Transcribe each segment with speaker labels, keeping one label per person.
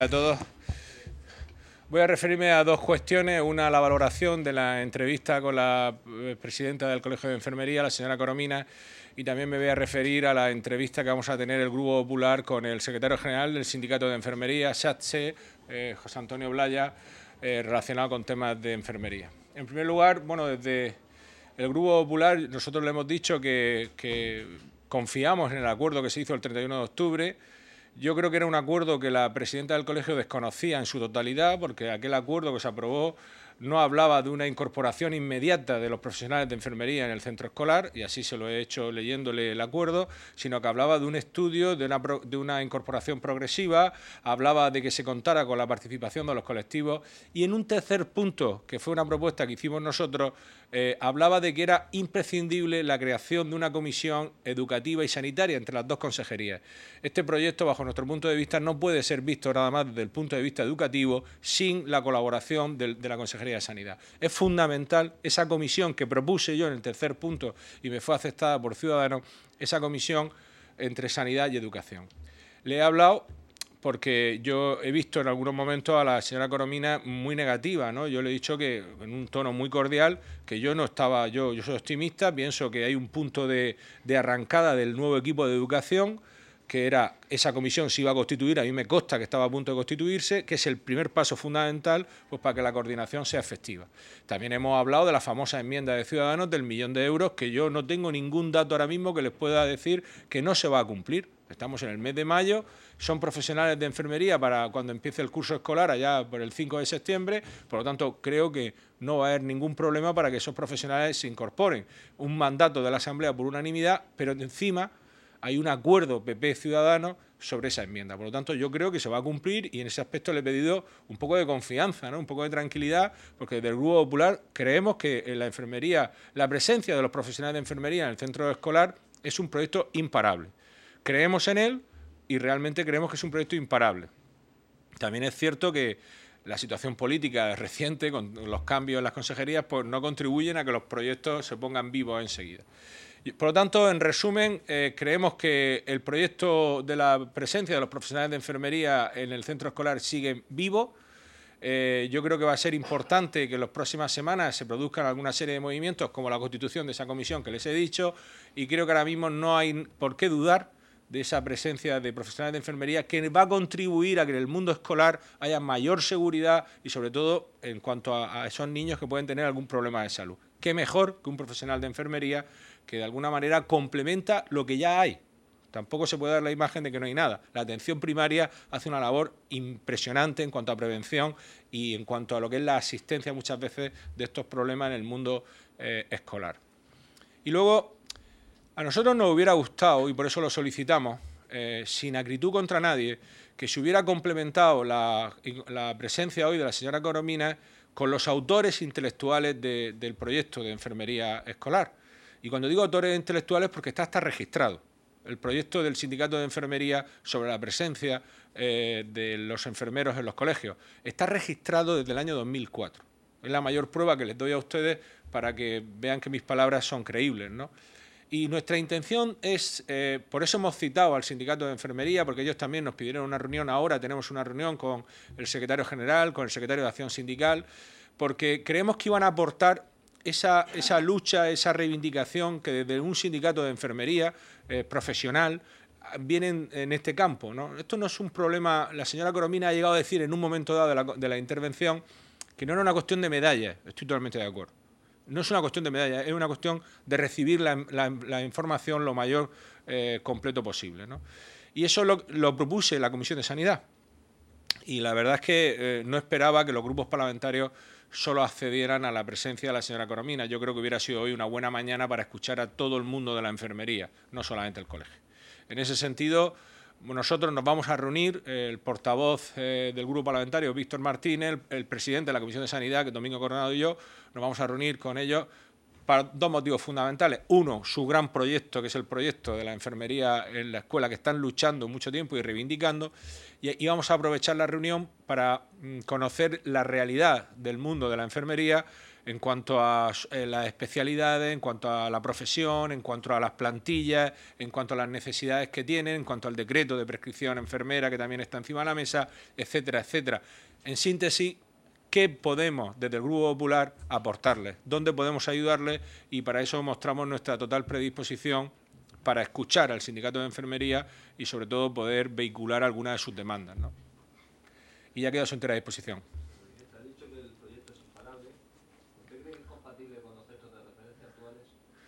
Speaker 1: A todos. Voy a referirme a dos cuestiones. Una, la valoración de la entrevista con la presidenta del Colegio de Enfermería, la señora Coromina, y también me voy a referir a la entrevista que vamos a tener el Grupo Popular con el secretario general del Sindicato de Enfermería, SATSE, José Antonio Blaya, relacionado con temas de enfermería. En primer lugar, bueno, desde el Grupo Popular nosotros le hemos dicho que confiamos en el acuerdo que se hizo el 31 de octubre. Yo creo que era un acuerdo que la presidenta del colegio desconocía en su totalidad, porque aquel acuerdo que se aprobó no hablaba de una incorporación inmediata de los profesionales de enfermería en el centro escolar, y así se lo he hecho leyéndole el acuerdo, sino que hablaba de un estudio, de una incorporación progresiva, hablaba de que se contara con la participación de los colectivos, y en un tercer punto, que fue una propuesta que hicimos nosotros, hablaba de que era imprescindible la creación de una comisión educativa y sanitaria entre las dos consejerías. Este proyecto, bajo nuestro punto de vista, no puede ser visto nada más desde el punto de vista educativo sin la colaboración de la Consejería de Sanidad. Es fundamental esa comisión que propuse yo en el tercer punto y me fue aceptada por Ciudadanos, esa comisión entre sanidad y educación. Le he hablado porque yo he visto en algunos momentos a la señora Coromina muy negativa, ¿no? Yo le he dicho que en un tono muy cordial, que yo no estaba, yo soy optimista, pienso que hay un punto de arrancada del nuevo equipo de educación, que era esa comisión se iba a constituir, a mí me consta que estaba a punto de constituirse, que es el primer paso fundamental pues, para que la coordinación sea efectiva. También hemos hablado de la famosa enmienda de Ciudadanos del 1.000.000 de euros, que yo no tengo ningún dato ahora mismo que les pueda decir que no se va a cumplir. Estamos en el mes de mayo, son profesionales de enfermería para cuando empiece el curso escolar, allá por el 5 de septiembre, por lo tanto creo que no va a haber ningún problema para que esos profesionales se incorporen. Un mandato de la Asamblea por unanimidad, pero encima hay un acuerdo PP-Ciudadanos sobre esa enmienda. Por lo tanto, yo creo que se va a cumplir y en ese aspecto le he pedido un poco de confianza, ¿no? Un poco de tranquilidad, porque desde el Grupo Popular creemos que en la enfermería, la presencia de los profesionales de enfermería en el centro escolar es un proyecto imparable. Creemos en él y realmente creemos que es un proyecto imparable. También es cierto que la situación política reciente, con los cambios en las consejerías, pues no contribuyen a que los proyectos se pongan vivos enseguida. Por lo tanto, en resumen, creemos que el proyecto de la presencia de los profesionales de enfermería en el centro escolar sigue vivo. Yo creo que va a ser importante que en las próximas semanas se produzcan alguna serie de movimientos, como la constitución de esa comisión que les he dicho, y creo que ahora mismo no hay por qué dudar de esa presencia de profesionales de enfermería que va a contribuir a que en el mundo escolar haya mayor seguridad y, sobre todo, en cuanto a esos niños que pueden tener algún problema de salud. ¿Qué mejor que un profesional de enfermería que de alguna manera complementa lo que ya hay? Tampoco se puede dar la imagen de que no hay nada. La atención primaria hace una labor impresionante en cuanto a prevención y en cuanto a lo que es la asistencia muchas veces de estos problemas en el mundo escolar. Y luego, a nosotros nos hubiera gustado, y por eso lo solicitamos, sin acritud contra nadie, que se hubiera complementado la presencia hoy de la señora Coromina con los autores intelectuales del proyecto de enfermería escolar. Y cuando digo autores intelectuales, porque está hasta registrado. El proyecto del Sindicato de Enfermería sobre la presencia de los enfermeros en los colegios está registrado desde el año 2004. Es la mayor prueba que les doy a ustedes para que vean que mis palabras son creíbles, ¿no? Y nuestra intención es, por eso hemos citado al Sindicato de Enfermería, porque ellos también nos pidieron una reunión ahora, tenemos una reunión con el secretario general, con el secretario de Acción Sindical, porque creemos que iban a aportar esa lucha, esa reivindicación que desde un sindicato de enfermería profesional vienen en este campo, ¿no? Esto no es un problema, la señora Coromina ha llegado a decir en un momento dado de la intervención que no era una cuestión de medallas, estoy totalmente de acuerdo. No es una cuestión de medalla, es una cuestión de recibir la información lo mayor completo posible, ¿no? Y eso lo propuse en la Comisión de Sanidad. Y la verdad es que no esperaba que los grupos parlamentarios solo accedieran a la presencia de la señora Coromina. Yo creo que hubiera sido hoy una buena mañana para escuchar a todo el mundo de la enfermería, no solamente el colegio. En ese sentido, nosotros nos vamos a reunir, el portavoz del grupo parlamentario, Víctor Martínez, el presidente de la Comisión de Sanidad, que es Domingo Coronado, y yo, nos vamos a reunir con ellos para dos motivos fundamentales. Uno, su gran proyecto, que es el proyecto de la enfermería en la escuela, que están luchando mucho tiempo y reivindicando, y vamos a aprovechar la reunión para conocer la realidad del mundo de la enfermería en cuanto a las especialidades, en cuanto a la profesión, en cuanto a las plantillas, en cuanto a las necesidades que tienen, en cuanto al decreto de prescripción enfermera que también está encima de la mesa, etcétera, etcétera. En síntesis, ¿qué podemos desde el Grupo Popular aportarles? ¿Dónde podemos ayudarles? Y para eso mostramos nuestra total predisposición para escuchar al sindicato de enfermería y sobre todo poder vehicular algunas de sus demandas, ¿no? Y ya queda a su entera disposición.
Speaker 2: Ha dicho que el proyecto es imparable. ¿Usted cree que es compatible con los centros de referencia actuales?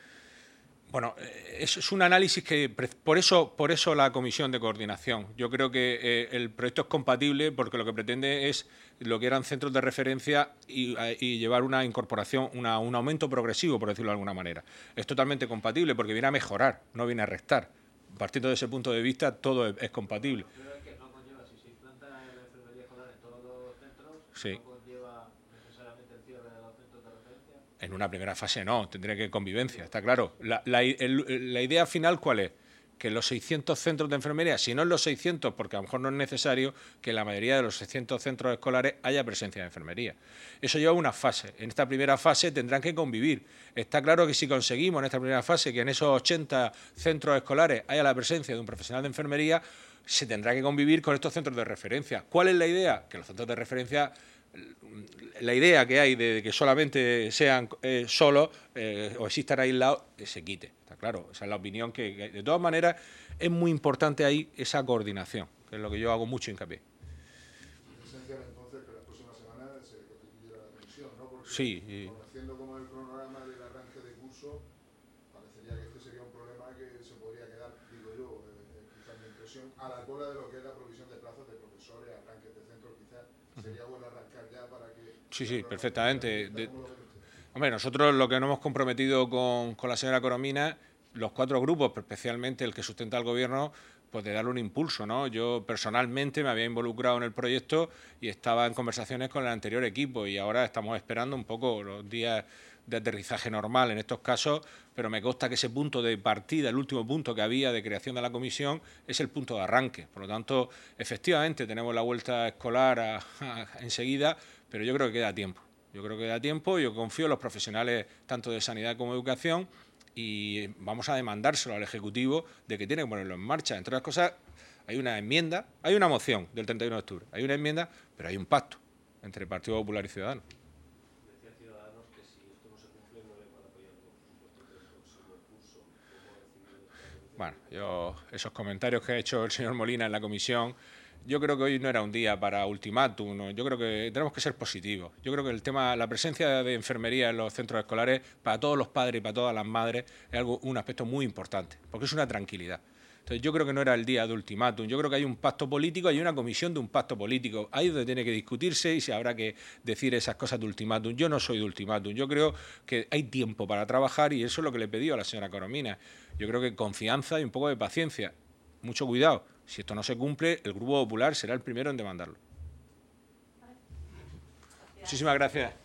Speaker 1: Bueno, es un análisis que, por eso la comisión de coordinación. Yo creo que el proyecto es compatible porque lo que pretende es lo que eran centros de referencia y llevar una incorporación, un aumento progresivo, por decirlo de alguna manera. Es totalmente compatible porque viene a mejorar, no viene a restar. Partiendo de ese punto de vista, todo es compatible.
Speaker 2: Pero es que no conlleva, si se implanta la enfermería escolar en todos los centros,
Speaker 1: Sí.
Speaker 2: no conlleva necesariamente el cierre de los centros de referencia.
Speaker 1: En una primera fase no, tendría que convivencia, está claro. La idea final, ¿cuál es? Que los 600 centros de enfermería, si no en los 600, porque a lo mejor no es necesario, que en la mayoría de los 600 centros escolares haya presencia de enfermería. Eso lleva una fase. En esta primera fase tendrán que convivir. Está claro que si conseguimos en esta primera fase que en esos 80 centros escolares haya la presencia de un profesional de enfermería, se tendrá que convivir con estos centros de referencia. ¿Cuál es la idea? Que los centros de referencia, la idea que hay de que solamente sean solos o existan aislados, se quite. Está claro, esa es la opinión que de todas maneras es muy importante ahí esa coordinación, que es lo que yo hago mucho hincapié.
Speaker 3: Es esencial entonces que la próxima semana se constituya la comisión, ¿no? Porque
Speaker 1: Sí.
Speaker 3: conociendo como el cronograma del arranque de curso, parecería que este sería un problema que se podría quedar, digo yo, quizás mi impresión, a la cola de lo que es la provisión de plazas de profesores, arranques de centros, quizás sería bueno arrancar ya para que...
Speaker 1: Sí, perfectamente. Hombre, nosotros lo que nos hemos comprometido con la señora Coromina, los 4 grupos, pero especialmente el que sustenta al Gobierno, pues de darle un impulso, ¿no? Yo personalmente me había involucrado en el proyecto y estaba en conversaciones con el anterior equipo y ahora estamos esperando un poco los días de aterrizaje normal en estos casos, pero me consta que ese punto de partida, el último punto que había de creación de la comisión, es el punto de arranque. Por lo tanto, efectivamente, tenemos la vuelta escolar enseguida, pero yo creo que queda tiempo. Yo creo que da tiempo, yo confío en los profesionales tanto de sanidad como de educación y vamos a demandárselo al Ejecutivo de que tiene que ponerlo en marcha. Entre otras cosas, hay una enmienda, hay una moción del 31 de octubre, hay una enmienda, pero hay un pacto entre el Partido Popular y Ciudadanos.
Speaker 2: Decía Ciudadanos que si esto no se cumple no le van a apoyar los presupuestos del próximo curso. ¿Cómo ha recibido esta?
Speaker 1: Bueno, esos comentarios que ha hecho el señor Molina en la comisión, yo creo que hoy no era un día para ultimátum, ¿no? Yo creo que tenemos que ser positivos. Yo creo que el tema, la presencia de enfermería en los centros escolares, para todos los padres y para todas las madres, es un aspecto muy importante, porque es una tranquilidad. Entonces yo creo que no era el día de ultimátum, yo creo que hay un pacto político, hay una comisión de un pacto político, ahí es donde tiene que discutirse y se habrá que decir esas cosas de ultimátum. Yo no soy de ultimátum, yo creo que hay tiempo para trabajar y eso es lo que le he pedido a la señora Coromina. Yo creo que confianza y un poco de paciencia. Mucho cuidado, si esto no se cumple, el Grupo Popular será el primero en demandarlo. Muchísimas gracias.